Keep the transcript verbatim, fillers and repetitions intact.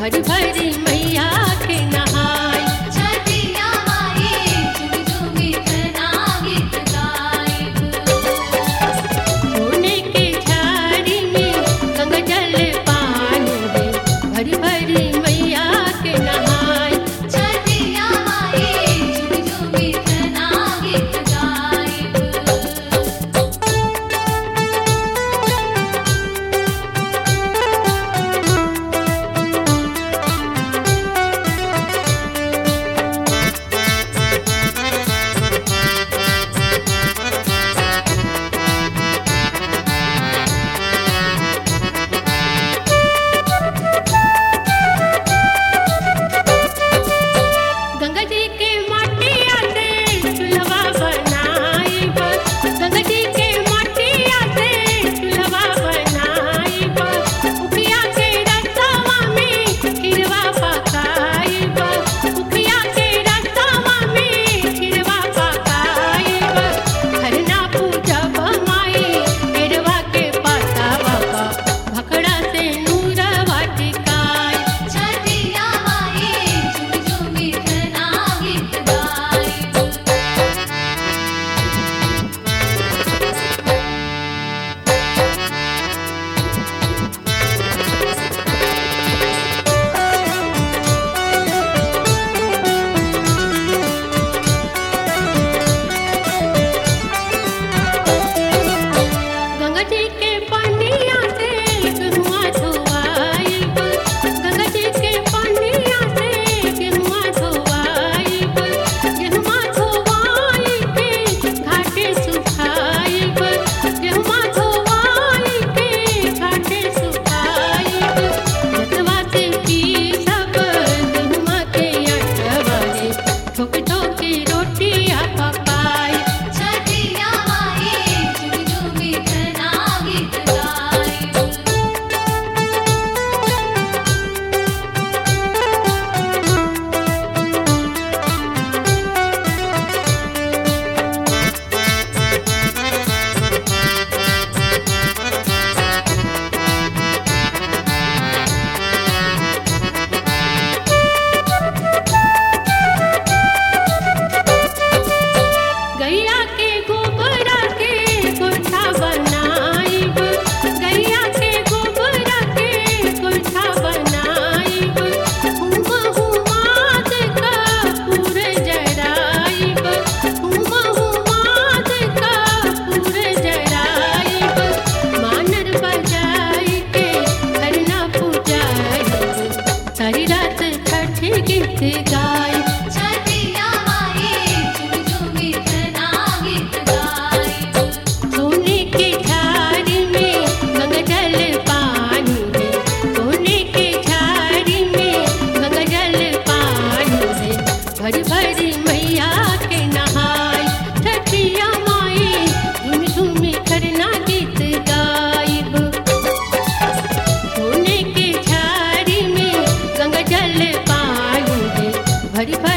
भरी भरी मैया के नहाय। छठिया माई झूमी झूमी तना गीत गाइब। सोने के झाड़ी में गंगा जल पानी है, भरी भरी मैया के नहाय। छठिया माई झूमी झूमी तना गीत गाइब। गंगा जी के माटिया से चूल्हा बनाइब, गंगा जी के माटिया से चूल्हा बनाइब। उखिया के रसवा में खीरवा पकाइब, उखिया के रसवा में खीरवा पकाइब। खरना पूजब माई केरवा के पतावा का, भखड़ा से नूरवा टिकाई। छठिया माई झूमी झूमी तना गीत गाइब। गंगा जी के पानिया से गेहुआ धोआइब, गंगा जी के पानिया से गेहुआ धोआइब। गेहुआ धोआई के घाटे सुखाइब, गेहुआ धोआई के घाटे सुखाइब। रतवा से पीसब गेहुआ के आटवा रे, ठोक ठोक रोटिया पकाई। छठिया माई झूमी झूमी तना गीत गाइब। गैया के गोबरा के गोइठा बनाइब, गैया के गोबरा के गोइठा बनाइब। हुमा हुमाद कपूर जराइब, हुमा हुमाद कपूर जराइब। मानर बजाई के खरना पूजाइब, सारी रात छठ गीत गाइब। छठिया माई झूमी झूमी तना गीत गाइब। सोने के झाड़ी में गंगा जल पानी है, सोने के झाड़ी में गंगा जल पानी है, भरी भरी मैया के नहाय। छठिया माई झूमी झूमी खरना गीत गाइब। सोने के झाड़ी में गंगा जल पानी है, भरी भरी